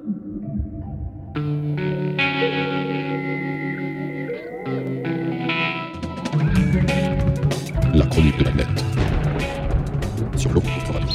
La chronique de la nette. Sur l'eau.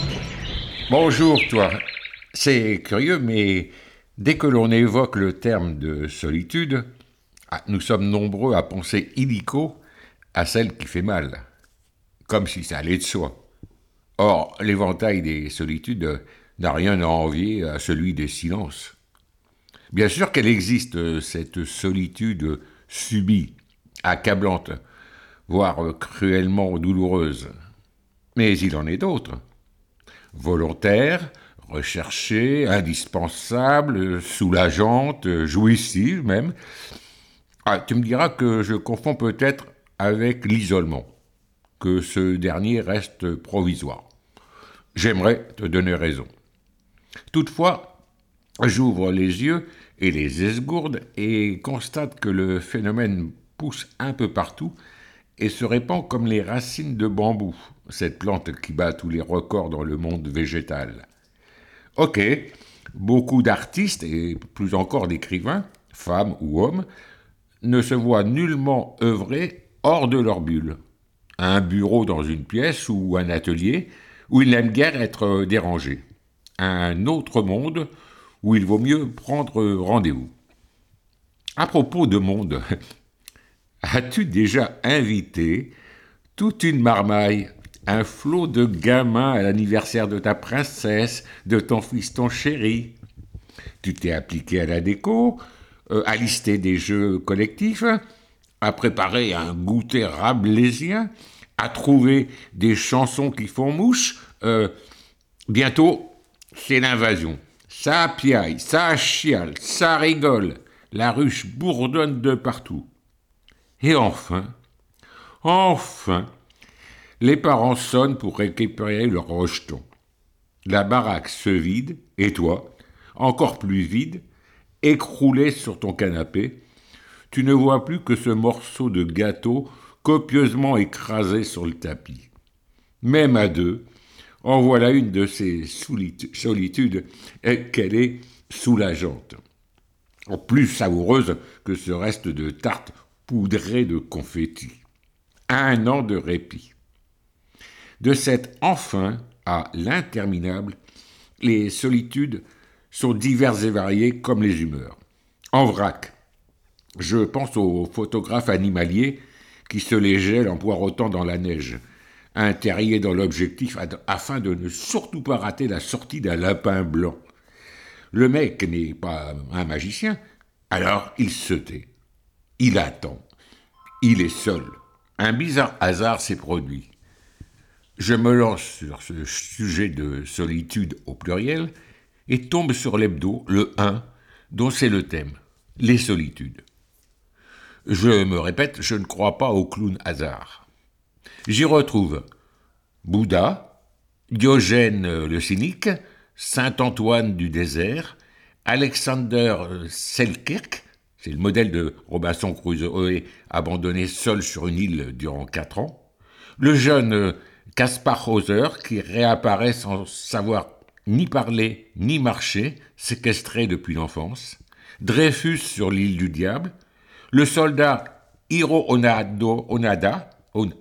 Bonjour toi. C'est curieux, mais dès que l'on évoque le terme de solitude, nous sommes nombreux à penser illico à celle qui fait mal, comme si ça allait de soi. Or, l'éventail des solitudes n'a rien à envier à celui des silences. Bien sûr qu'elle existe, cette solitude subie, accablante, voire cruellement douloureuse. Mais il en est d'autres. Volontaires, recherchées, indispensables, soulageantes, jouissives même. Tu me diras que je confonds peut-être avec l'isolement, que ce dernier reste provisoire. J'aimerais te donner raison. Toutefois, j'ouvre les yeux et les esgourde et constate que le phénomène pousse un peu partout et se répand comme les racines de bambou, cette plante qui bat tous les records dans le monde végétal. Ok, beaucoup d'artistes et plus encore d'écrivains, femmes ou hommes, ne se voient nullement œuvrer hors de leur bulle. Un bureau dans une pièce ou un atelier où ils n'aiment guère être dérangés. Un autre monde où il vaut mieux prendre rendez-vous. À propos de monde, as-tu déjà invité toute une marmaille, un flot de gamins à l'anniversaire de ta princesse, de ton fiston chéri? Tu t'es appliqué à la déco, à lister des jeux collectifs, à préparer un goûter rabelaisien, à trouver des chansons qui font mouche. Bientôt, c'est l'invasion. Ça piaille, ça chiale, ça rigole. La ruche bourdonne de partout. Et enfin, les parents sonnent pour récupérer leurs rejetons. La baraque se vide, et toi, encore plus vide, écroulé sur ton canapé, tu ne vois plus que ce morceau de gâteau copieusement écrasé sur le tapis. Même à deux, en voilà une de ces solitudes qu'elle est soulageante. Plus savoureuse que ce reste de tarte poudrée de confetti. 1 an de répit. De cet enfin à l'interminable, les solitudes sont diverses et variées comme les humeurs. En vrac, je pense aux photographes animaliers qui se les gèlent en poireautant dans la neige, un terrier dans l'objectif afin de ne surtout pas rater la sortie d'un lapin blanc. Le mec n'est pas un magicien, alors il se tait. Il attend. Il est seul. Un bizarre hasard s'est produit. Je me lance sur ce sujet de solitude au pluriel et tombe sur l'hebdo, le 1, dont c'est le thème, les solitudes. Je me répète, je ne crois pas au clown hasard. J'y retrouve Bouddha, Diogène le cynique, Saint Antoine du désert, Alexander Selkirk, c'est le modèle de Robinson Crusoe abandonné seul sur une île durant 4 ans, le jeune Kaspar Hauser qui réapparaît sans savoir ni parler ni marcher, séquestré depuis l'enfance, Dreyfus sur l'île du diable, le soldat Hiro Onada,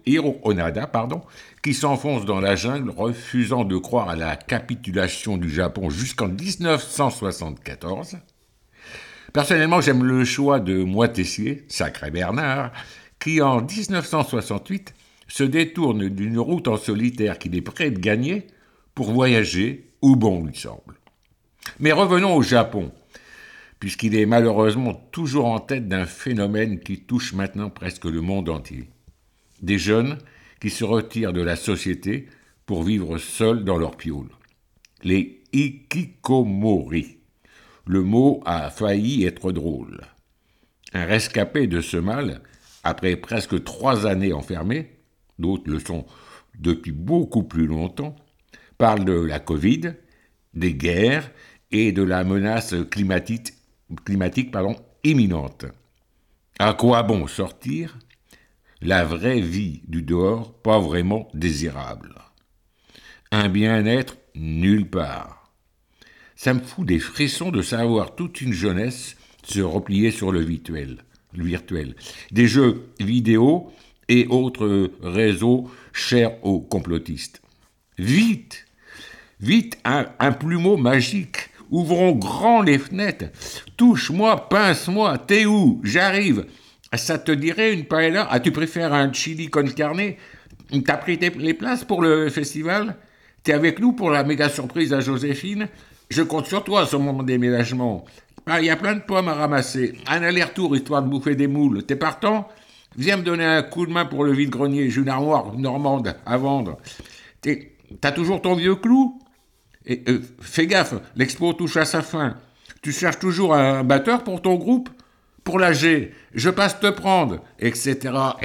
qui s'enfonce dans la jungle refusant de croire à la capitulation du Japon jusqu'en 1974. Personnellement, j'aime le choix de Moitessier, sacré Bernard, qui en 1968 se détourne d'une route en solitaire qu'il est prêt de gagner pour voyager où bon lui semble. Mais revenons au Japon, puisqu'il est malheureusement toujours en tête d'un phénomène qui touche maintenant presque le monde entier. Des jeunes qui se retirent de la société pour vivre seuls dans leur piaule. Les hikikomori. Le mot a failli être drôle. Un rescapé de ce mal, après presque 3 années enfermé, d'autres le sont depuis beaucoup plus longtemps, parle de la Covid, des guerres et de la menace climatique imminente. À quoi bon sortir? La vraie vie du dehors, pas vraiment désirable. Un bien-être nulle part. Ça me fout des frissons de savoir toute une jeunesse se replier sur le virtuel. Des jeux vidéo et autres réseaux chers aux complotistes. Vite, un plumeau magique. Ouvrons grand les fenêtres. Touche-moi, pince-moi, t'es où? J'arrive. Ça te dirait une paella? Ah, tu préfères un chili con carne? T'as pris les places pour le festival? T'es avec nous pour la méga surprise à Joséphine? Je compte sur toi sur mon déménagement. Il y a plein de pommes à ramasser. Un aller-retour histoire de bouffer des moules. T'es partant? Viens me donner un coup de main pour le vide-grenier. J'ai une armoire normande à vendre. T'as toujours ton vieux clou? Et, fais gaffe, l'expo touche à sa fin. Tu cherches toujours un batteur pour ton groupe? Pour la G, je passe te prendre, etc.,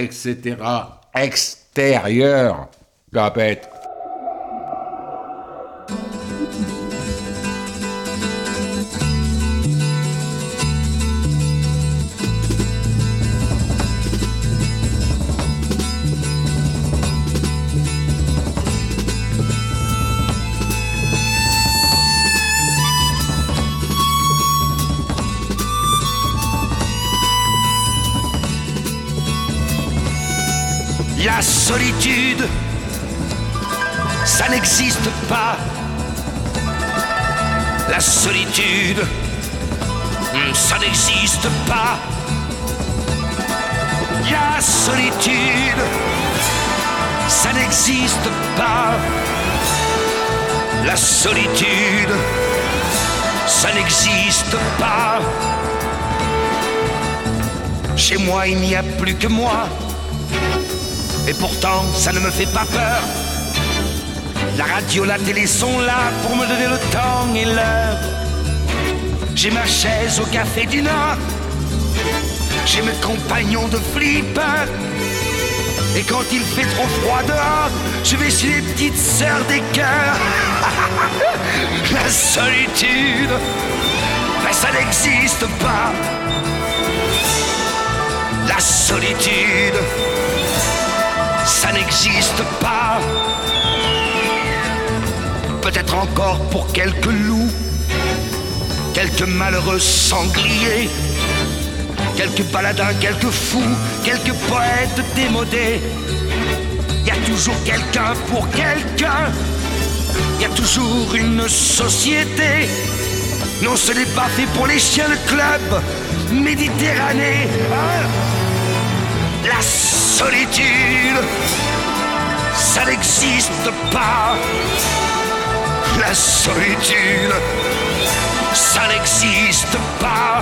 extérieur. La bête. La solitude, ça n'existe pas. La solitude, ça n'existe pas. La solitude, ça n'existe pas. La solitude, ça n'existe pas. Chez moi, il n'y a plus que moi. Et pourtant, ça ne me fait pas peur. La radio, la télé sont là pour me donner le temps et l'heure. J'ai ma chaise au café du Nord. J'ai mes compagnons de flipper. Et quand il fait trop froid dehors, je vais chez les petites sœurs des cœurs. La solitude, ben ça n'existe pas. La solitude, ça n'existe pas. Peut-être encore pour quelques loups, quelques malheureux sangliers, quelques baladins, quelques fous, quelques poètes démodés. Il y a toujours quelqu'un pour quelqu'un. Il y a toujours une société. Non, ce n'est pas fait pour les chiens de club Méditerranée. La solitude, ça n'existe pas. La solitude, ça n'existe pas.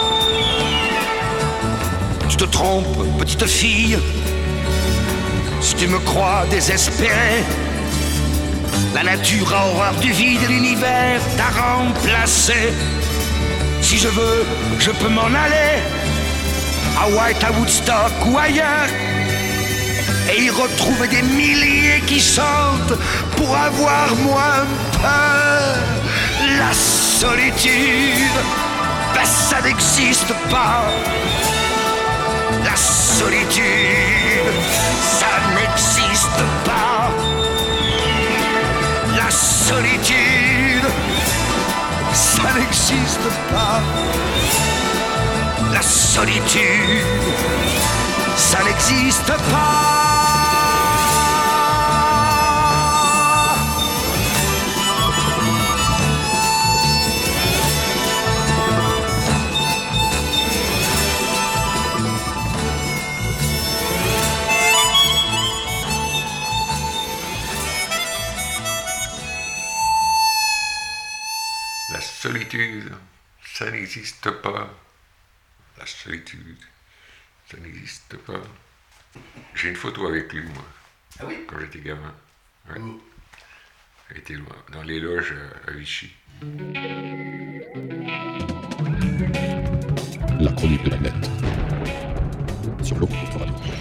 Tu te trompes, petite fille, si tu me crois désespéré. La nature a horreur du vide et l'univers t'a remplacé. Si je veux, je peux m'en aller à White, à Woodstock ou ailleurs, et y retrouver des milliers qui chantent pour avoir moins peur. La solitude, ben ça n'existe pas. La solitude, ça n'existe pas. La solitude, ça n'existe pas. La solitude, ça n'existe pas. La solitude, ça n'existe pas. La solitude, ça n'existe pas. J'ai une photo avec lui, moi. Ah oui? Quand j'étais gamin. Ouais. Où? Il était loin, dans les loges à Vichy. La chronique de la nette. Sur l'eau contre la